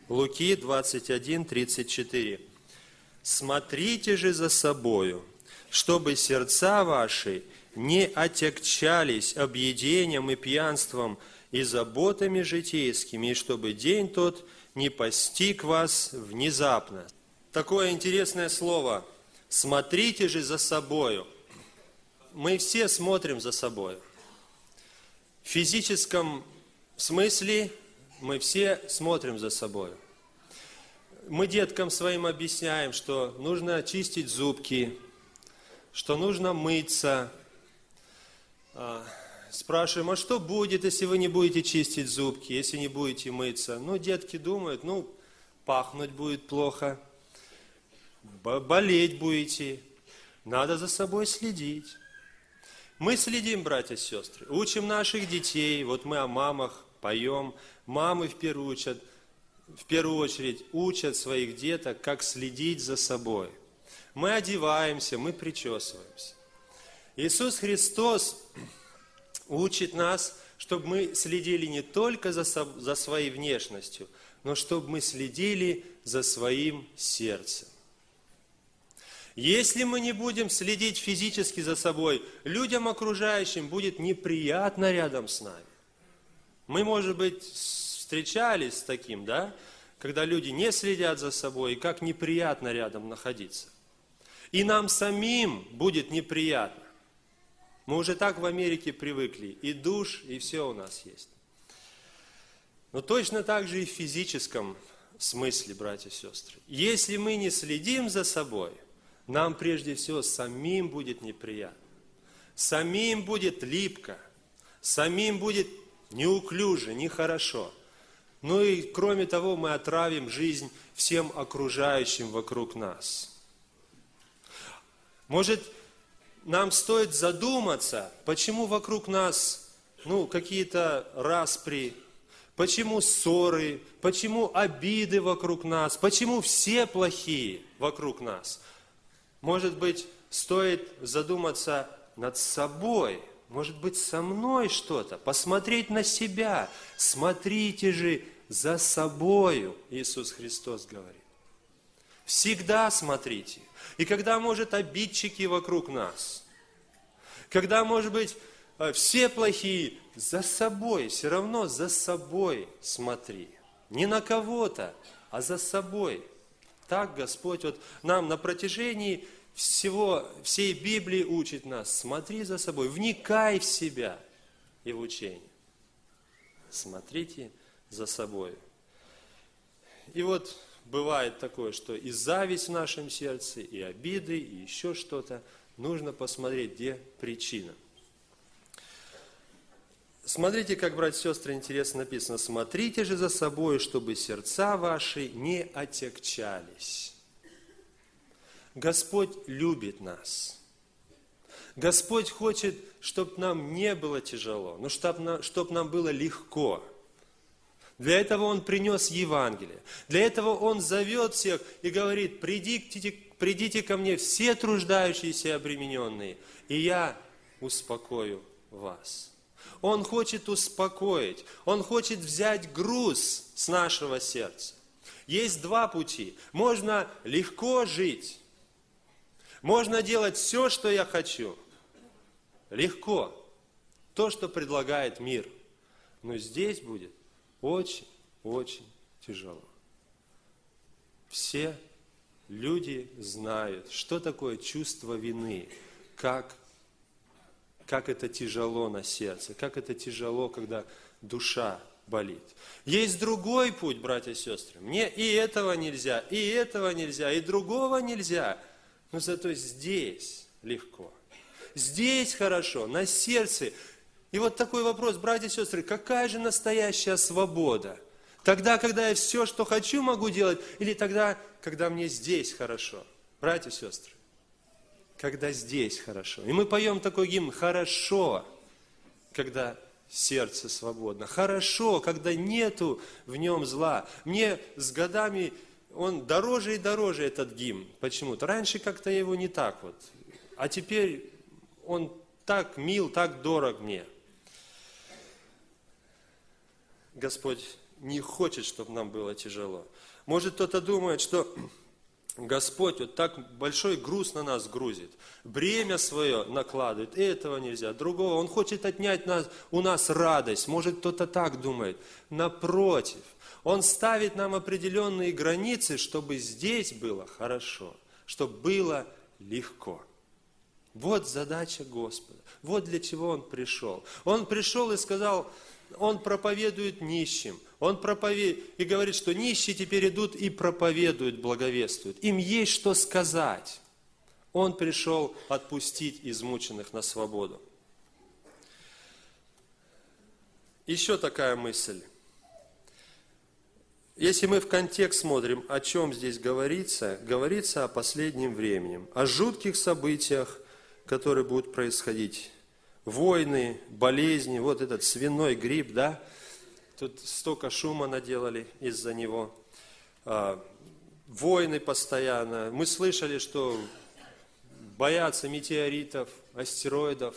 Луки 21:34. «Смотрите же за собою, чтобы сердца ваши не отягчались объедением и пьянством и заботами житейскими, и чтобы день тот не постиг вас внезапно». Такое интересное слово. «Смотрите же за собою». Мы все смотрим за собою. В физическом смысле мы все смотрим за собой. Мы деткам своим объясняем, что нужно чистить зубки, что нужно мыться. Спрашиваем, а что будет, если вы не будете чистить зубки, если не будете мыться? Детки думают, пахнуть будет плохо, болеть будете, надо за собой следить. Мы следим, братья и сестры, учим наших детей, вот мы о мамах поем, мамы в первую очередь учат своих деток, как следить за собой. Мы одеваемся, мы причесываемся. Иисус Христос учит нас, чтобы мы следили не только за своей внешностью, но чтобы мы следили за своим сердцем. Если мы не будем следить физически за собой, людям окружающим будет неприятно рядом с нами. Мы, может быть, встречались с таким, когда люди не следят за собой, и как неприятно рядом находиться. И нам самим будет неприятно. Мы уже так в Америке привыкли, и душ, и все у нас есть. Но точно так же и в физическом смысле, братья и сестры. Если мы не следим за собой, нам прежде всего самим будет неприятно. Самим будет липко, самим будет неуклюже, нехорошо. И кроме того, мы отравим жизнь всем окружающим вокруг нас. Может, нам стоит задуматься, почему вокруг нас какие-то распри, почему ссоры, почему обиды вокруг нас, почему все плохие вокруг нас. Может быть, стоит задуматься над собой, может быть, со мной что-то, посмотреть на себя. Смотрите же за собою, Иисус Христос говорит. Всегда смотрите. И когда, может, обидчики вокруг нас, когда, может быть, все плохие, за собой, все равно за собой смотри. Не на кого-то, а за собой. Так Господь нам на протяжении всей Библии учит нас. Смотри за собой, вникай в себя и в учение. Смотрите за собой. И бывает такое, что и зависть в нашем сердце, и обиды, и еще что-то. Нужно посмотреть, где причина. Смотрите, как, братья и сестры, интересно написано. «Смотрите же за собой, чтобы сердца ваши не отягчались». Господь любит нас. Господь хочет, чтобы нам не было тяжело, но чтобы нам было легко. Для этого Он принес Евангелие. Для этого Он зовет всех и говорит: придите ко мне все труждающиеся и обремененные, и я успокою вас. Он хочет успокоить, Он хочет взять груз с нашего сердца. Есть два пути. Можно легко жить, можно делать все, что я хочу. Легко. То, что предлагает мир. Но здесь будет очень тяжело. Все люди знают, что такое чувство вины, как это тяжело на сердце, как это тяжело, когда душа болит. Есть другой путь, братья и сестры. Мне и этого нельзя, и другого нельзя. Но зато здесь легко. Здесь хорошо, на сердце. И такой вопрос, братья и сестры, какая же настоящая свобода? Тогда, когда я все, что хочу, могу делать, или тогда, когда мне здесь хорошо? Братья и сестры, когда здесь хорошо. И мы поем такой гимн: «Хорошо, когда сердце свободно». Хорошо, когда нету в нем зла. Мне с годами он дороже и дороже, этот гимн. Почему-то. Раньше как-то его не так а теперь он так мил, так дорог мне. Господь не хочет, чтобы нам было тяжело. Может, кто-то думает, что Господь вот так большой груз на нас грузит, бремя свое накладывает, этого нельзя, другого. Он хочет отнять у нас радость. Может, кто-то так думает. Напротив, Он ставит нам определенные границы, чтобы здесь было хорошо, чтобы было легко. Вот задача Господа. Вот для чего Он пришел. Он пришел и сказал, Он проповедует нищим. Он и говорит, что нищие теперь идут и проповедуют, благовествуют. Им есть что сказать. Он пришел отпустить измученных на свободу. Еще такая мысль. Если мы в контекст смотрим, о чем здесь говорится, говорится о последнем времени, о жутких событиях, которые будут происходить. Войны, болезни, вот этот свиной грипп, да? Тут столько шума наделали из-за него. Войны постоянно. Мы слышали, что боятся метеоритов, астероидов.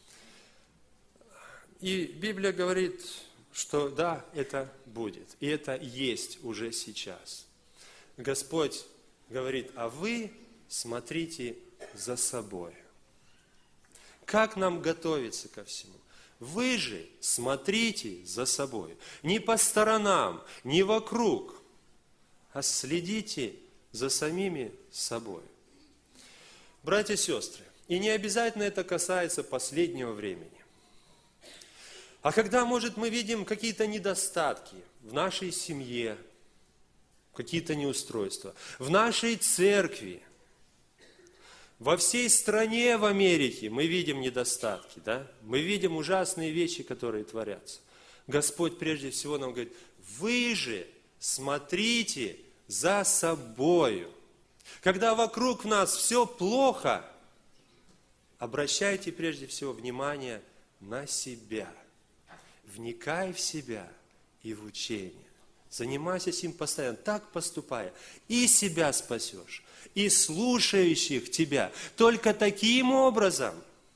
И Библия говорит, что да, это будет. И это есть уже сейчас. Господь говорит, а вы смотрите за собой. Как нам готовиться ко всему? Вы же смотрите за собой. Не по сторонам, не вокруг, а следите за самими собой. Братья и сестры, и не обязательно это касается последнего времени. А когда, может, мы видим какие-то недостатки в нашей семье, какие-то неустройства, в нашей церкви, во всей стране в Америке мы видим недостатки, да? Мы видим ужасные вещи, которые творятся. Господь прежде всего нам говорит, вы же смотрите за собою. Когда вокруг нас все плохо, обращайте прежде всего внимание на себя. Вникай в себя и в учение. Занимайся им постоянно, так поступая, и себя спасешь, и слушающих тебя. Только таким образом,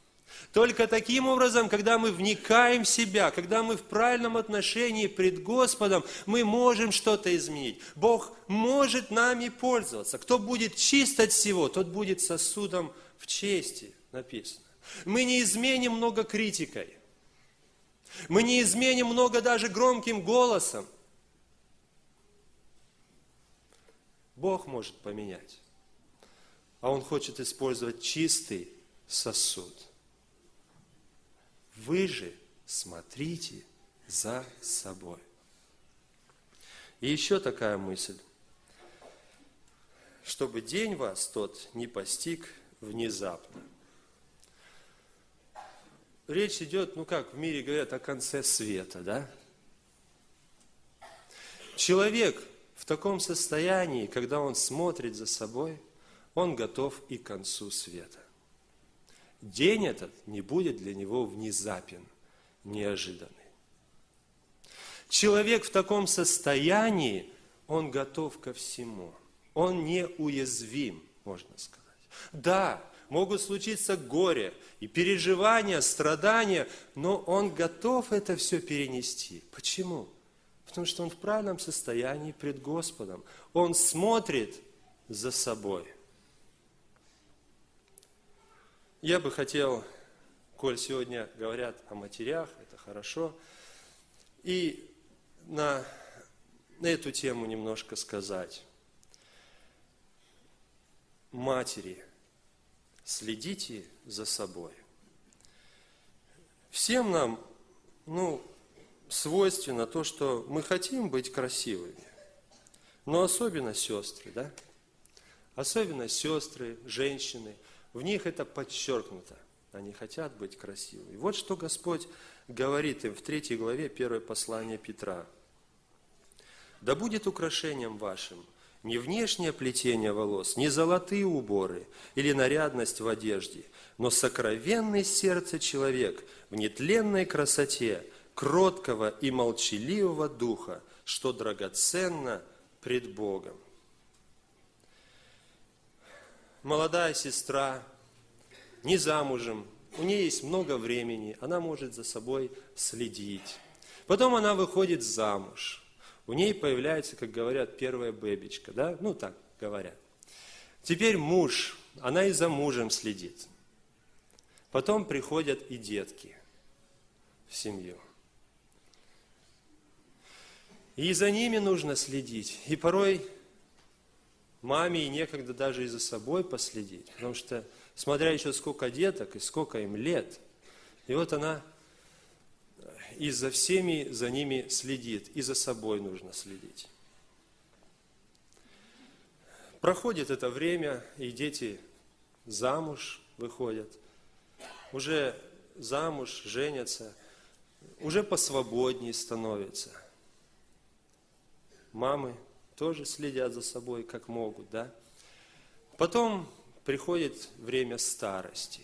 когда мы вникаем в себя, когда мы в правильном отношении пред Господом, мы можем что-то изменить. Бог может нами пользоваться. Кто будет чист от всего, тот будет сосудом в чести, написано. Мы не изменим много критикой. Мы не изменим много даже громким голосом. Бог может поменять. А Он хочет использовать чистый сосуд. Вы же смотрите за собой. И еще такая мысль. Чтобы день вас тот не постиг внезапно. Речь идет, как в мире говорят, о конце света, да? Человек в таком состоянии, когда он смотрит за собой, он готов и к концу света. День этот не будет для него внезапен, неожиданный. Человек в таком состоянии, он готов ко всему. Он неуязвим, можно сказать. Да, могут случиться горе и переживания, страдания, но он готов это все перенести. Почему? Потому что он в правильном состоянии пред Господом. Он смотрит за собой. Я бы хотел, коль сегодня говорят о матерях, это хорошо, и на эту тему немножко сказать. Матери, следите за собой. Всем нам, свойственно то, что мы хотим быть красивыми. Но особенно сестры, да? Особенно сестры, женщины. В них это подчеркнуто. Они хотят быть красивыми. Вот что Господь говорит им в 3 главе 1 послания Петра. «Да будет украшением вашим не внешнее плетение волос, не золотые уборы или нарядность в одежде, но сокровенный сердце человек в нетленной красоте, кроткого и молчаливого духа, что драгоценно пред Богом». Молодая сестра, не замужем, у нее есть много времени, она может за собой следить. Потом она выходит замуж. У ней появляется, как говорят, первая бэбичка, да? Ну, так говорят. Теперь муж, она и за мужем следит. Потом приходят и детки в семью. И за ними нужно следить. И порой маме и некогда даже и за собой последить. Потому что, смотря еще сколько деток и сколько им лет, и вот она и за всеми за ними следит, и за собой нужно следить. Проходит это время, и дети замуж выходят, уже замуж, женятся, уже посвободнее становятся. Мамы тоже следят за собой, как могут, да? Потом приходит время старости.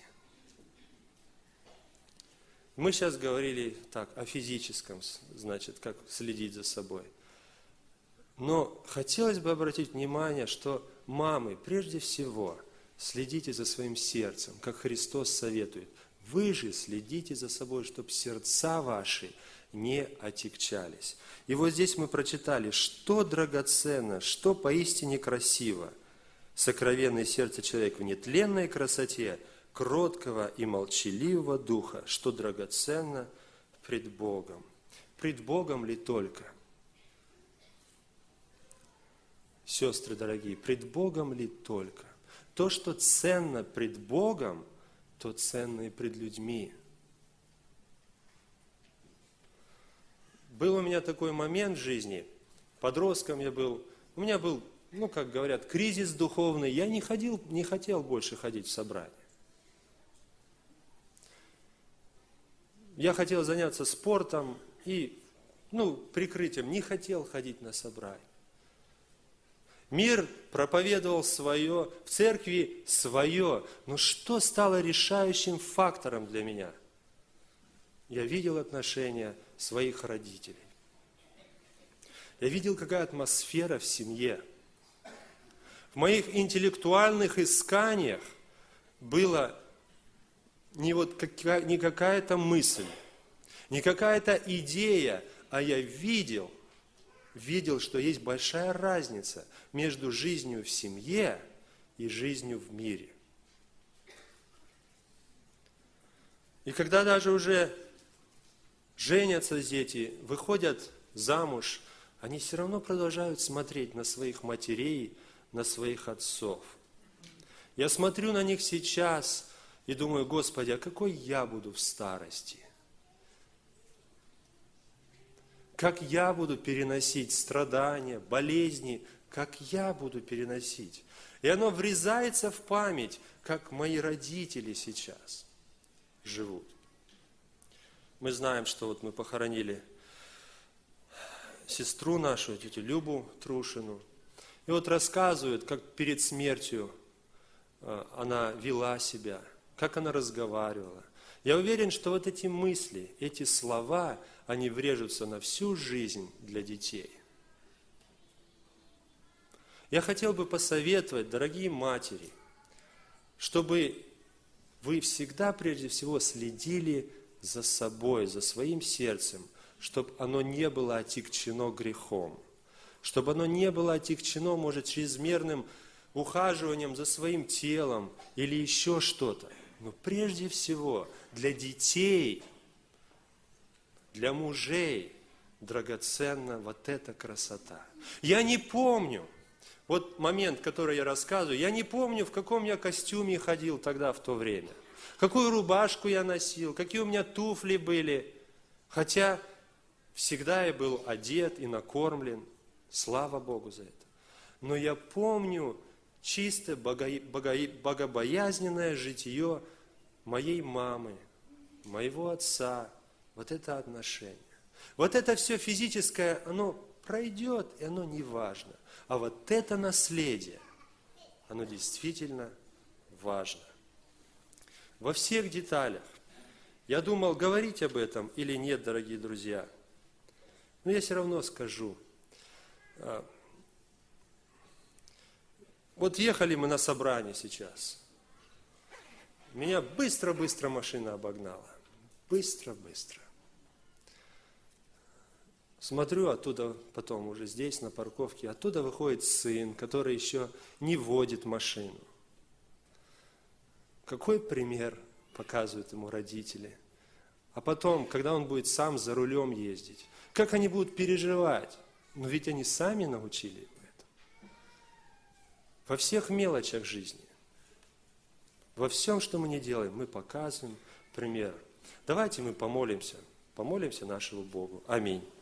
Мы сейчас говорили так, о физическом, значит, как следить за собой. Но хотелось бы обратить внимание, что мамы, прежде всего, следите за своим сердцем, как Христос советует. Вы же следите за собой, чтобы сердца ваши не отягчались. И вот здесь мы прочитали, что драгоценно, что поистине красиво. Сокровенное сердце человека в нетленной красоте, кроткого и молчаливого духа, что драгоценно пред Богом. Пред Богом ли только? Сестры дорогие, пред Богом ли только? То, что ценно пред Богом, то ценно и пред людьми. Был у меня такой момент в жизни, подростком я был, у меня был, как говорят, кризис духовный, я не хотел больше ходить в собрания. Я хотел заняться спортом и, прикрытием, не хотел ходить на собрания. Мир проповедовал свое, в церкви свое, но что стало решающим фактором для меня? Я видел отношения своих родителей. Я видел, какая атмосфера в семье. В моих интеллектуальных исканиях была не какая-то мысль, не какая-то идея, а я видел, что есть большая разница между жизнью в семье и жизнью в мире. И когда даже уже женятся дети, выходят замуж, они все равно продолжают смотреть на своих матерей, на своих отцов. Я смотрю на них сейчас и думаю, Господи, а какой я буду в старости? Как я буду переносить страдания, болезни, как я буду переносить? И оно врезается в память, как мои родители сейчас живут. Мы знаем, что вот мы похоронили сестру нашу, тетю Любу Трушину. И вот рассказывают, как перед смертью она вела себя, как она разговаривала. Я уверен, что вот эти мысли, эти слова, они врежутся на всю жизнь для детей. Я хотел бы посоветовать, дорогие матери, чтобы вы всегда, прежде всего, следили за собой, за своим сердцем, чтобы оно не было отягчено грехом, чтобы оно не было отягчено, может, чрезмерным ухаживанием за своим телом или еще что-то. Но прежде всего для детей, для мужей драгоценна вот эта красота. Я не помню, вот момент, который я рассказываю, я не помню, в каком я костюме ходил тогда, в то время, какую рубашку я носил, какие у меня туфли были, хотя всегда я был одет и накормлен, слава Богу за это. Но я помню чисто богобоязненное житие моей мамы, моего отца, вот это отношение. Вот это все физическое, оно пройдет, и оно не важно. А вот это наследие, оно действительно важно. Во всех деталях. Я думал, говорить об этом или нет, дорогие друзья. Но я все равно скажу. Вот ехали мы на собрание сейчас. Меня быстро-быстро машина обогнала. Быстро-быстро. Смотрю, оттуда потом уже здесь, на парковке, оттуда выходит сын, который еще не водит машину. Какой пример показывают ему родители? А потом, когда он будет сам за рулем ездить, как они будут переживать? Но ведь они сами научили его это. Во всех мелочах жизни, во всем, что мы не делаем, мы показываем пример. Давайте мы помолимся нашему Богу. Аминь.